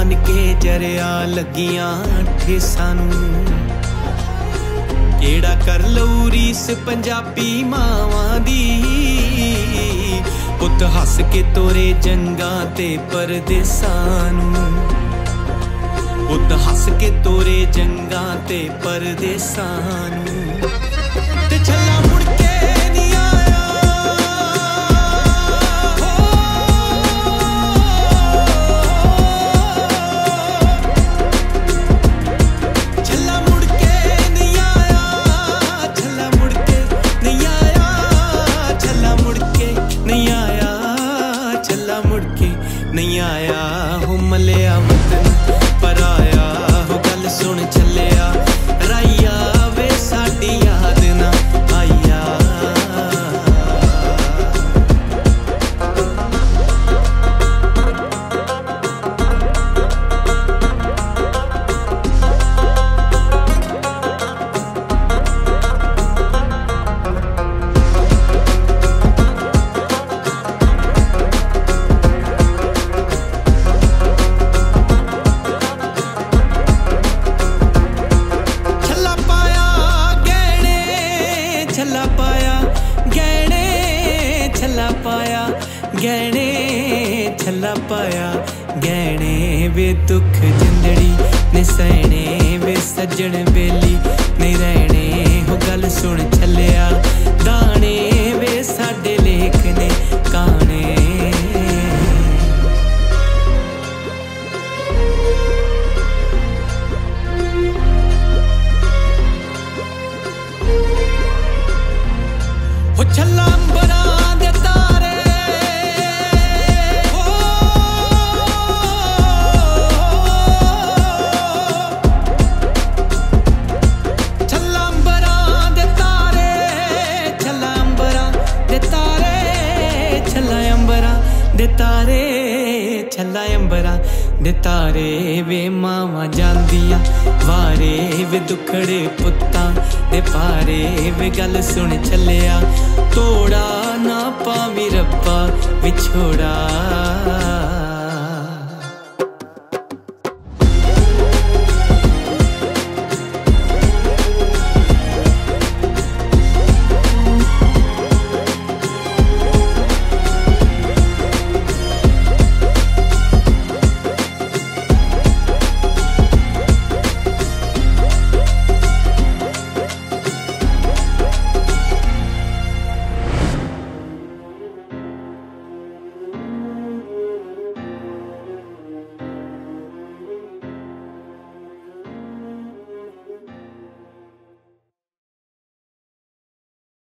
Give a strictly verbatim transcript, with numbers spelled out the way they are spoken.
बन के जरिया लगियां ठेसां नूं केड़ा कर लऊ रीस पंजाबी मावां दी पुत हस के तोरे जंगां ते परदेसां नूं पुत हस के तोरे जंगां ते परदेसां नूं ते छल्ला मुड़ के नहीं आया छल्ला मुड़ के नहीं आया छल्ला मुड़ के नहीं आया छल्ला मुड़ के नहीं आया छल्ला मुड़ के नहीं आया हो मलिया वतन पर आया हो गल सुन छलिया राइया वे साडी याद ना आया छल्ला पाया गहने छल्ला पाया गहने छल्ला पाया गहने वे दुख जिंदड़ी ने सहने वे सज्जन बेली नहीं रहने हो गल सुन छलिया दाने वे साडे लेख ने काने हो छल्ला अंबरां दे तारे हो छल्ला अंबरां दे तारे छल्ला अंबरां दे तारे छल्ला अंबरां दे तारे छल्ला अंबरां दे तारे वे मावां जांदियां वारे वे दुखड़े पुत्तां दे पारे वे गल सुन छलिया तोड़ा ना पावी रब्बा विछोड़ा।